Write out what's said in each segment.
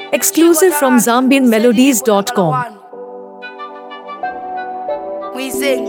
Exclusive from ZambianMelodies.com. We sing.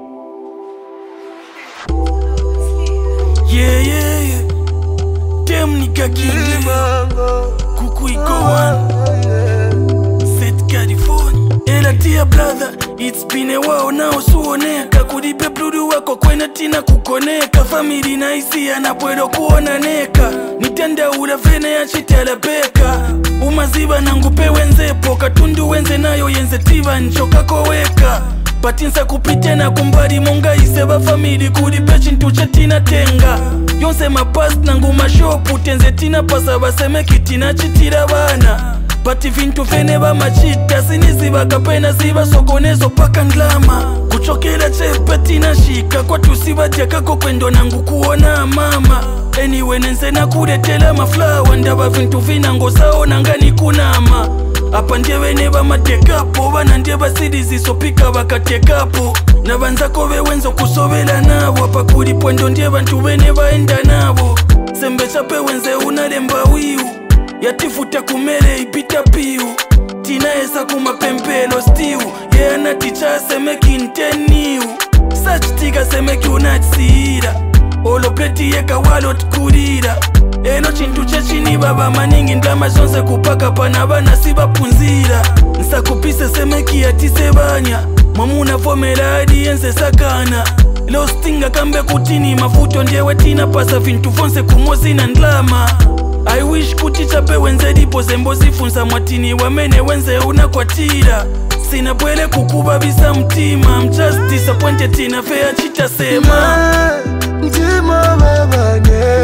Yeah. Dem nigga king Kuku iko one Set California. Ela dear brother, it's been a while now. Suoneka kudipe bludu wako kwena tina kukoneka. Family na isi anapwedo kuona neka. Nitenda ula vene ya chitela beka. Umaziba nangupe wenzepo. Katundu wenze nayo yenze tiva nchoka koweka. Patinsa kupite na kumbari monga iseba family kudipe chintu chatina tenga. Yonse mapast nangu mashopu tenze tina pasa baseme kitina chitira bana. Pati vintu vene ba machita siniziba kapena ziba sokonezo paka nglama. Kuchokela chepe tina shika kwa tusiba kako kwendo nangu kuona mama. Anyway nenze na kuretela maflawa ndaba vintu vinango sao nangani kunama. Apa ndiye neba matekapo bana ndiye basidi zisopika bakatekapo. Na banzako bewenzo kusobela nabo apa kuli pwendo ndiye bantu bene baenda nabo. Sembe chape wenze unalemba wiu yatifuta kumele ipita piu. Tina esa kumapempelo stiu ye anaticha semeki inteniu. Such tiga semeki unatsira olopleti yeka walot kurira. Elo chintu chechini baba maningi ndama zonse kupaka pana bana siba punzira. Nsa kupise semeki yatise banya mamuna fomela hadi yense sakana. Lo stinga kambe kutini mafuto ndiyewe tina pasa vintu fonse kumozi na ndlama. I wish kutichape wenze dipo zembo sifunsa mwatini wamene wenze unakwatira. Sina bwele kukuba bisa mtima. I'm just disappointed tina fea chita sema Mtima baba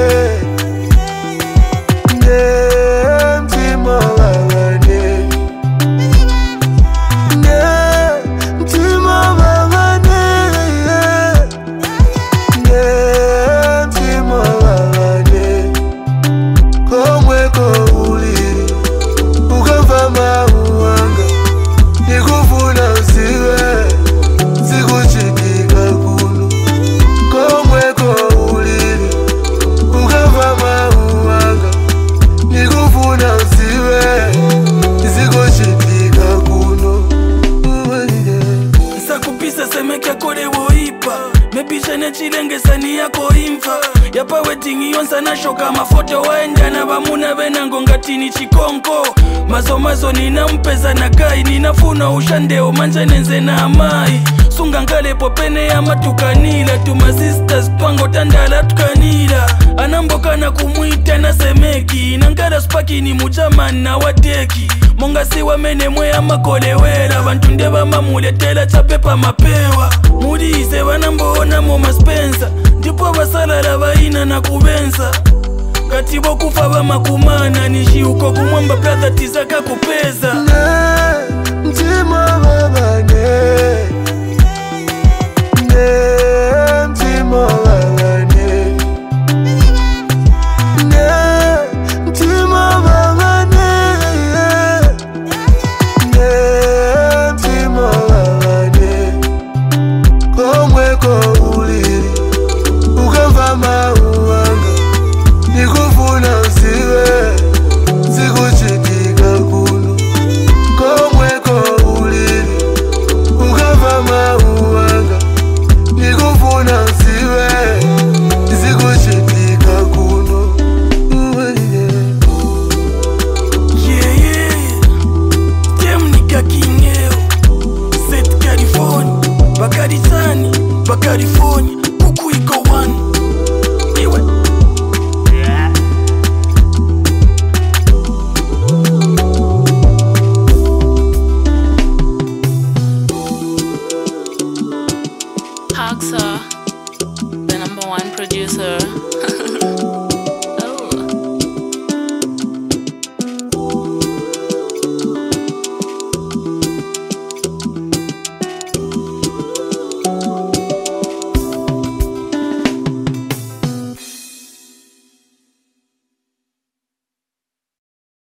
mtima baba mtima baba mtima baba komwe kouliri ukavama uwanga nikufuna usiwe sikuchitika kuno. Komwe kouliri ukavama uwanga nikufuna usiwe sikuchitika kuno. Nsakupisa semeke kore woipa mebisha nechilengesani yako imfa. Yapa wedding yonsa na shoka mafoto waenda na bamuna benango ngatini chikonko. Mazo nina mpeza na kai ninafuna ushandeo manje nenze na amai. Sunga ngale popene ya matukanila tuma sisters twango tandala tukanila. Anamboka na kumuita na semeki nangara spaki ni mujamani na wateki. Monga siwa mene mwe amakolewela bantu ndeba mamuletela chapepa mapewa. Mudize banamboona mo maspensa ndipo basalala baina na kubenza. Katibo kufa bamakumana nishi uko kumwamba brother tizaka kupeza. Mtima baba mtima baba mtima baba mtima baba komwe kouliri ukavama uwanga nikufuna usiwe sikuchitika kuno. Komwe kouliri ukavama uwanga nikufuna usiwe sikuchitika kuno. Yeah. Dem nigga kingeo Set California. California. Kuku iko one. Iwe Haxa, the #1 producer.